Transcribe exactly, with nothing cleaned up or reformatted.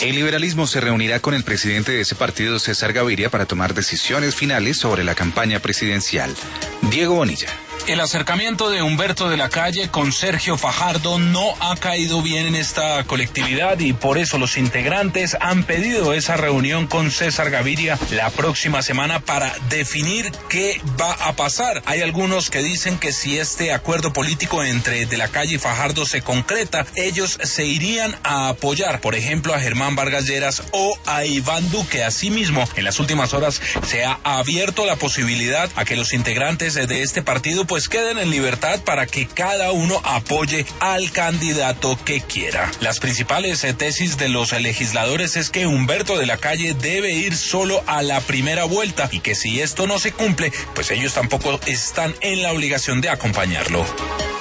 El liberalismo se reunirá con el presidente de ese partido, César Gaviria, para tomar decisiones finales sobre la campaña presidencial. Diego Bonilla. El acercamiento de Humberto de la Calle con Sergio Fajardo no ha caído bien en esta colectividad y por eso los integrantes han pedido esa reunión con César Gaviria la próxima semana para definir qué va a pasar. Hay algunos que dicen que si este acuerdo político entre de la Calle y Fajardo se concreta, ellos se irían a apoyar, por ejemplo, a Germán Vargas Lleras o a Iván Duque. Asimismo, en las últimas horas se ha abierto la posibilidad a que los integrantes de este partido pues queden en libertad para que cada uno apoye al candidato que quiera. Las principales eh, tesis de los eh, legisladores es que Humberto de la Calle debe ir solo a la primera vuelta y que si esto no se cumple, pues ellos tampoco están en la obligación de acompañarlo.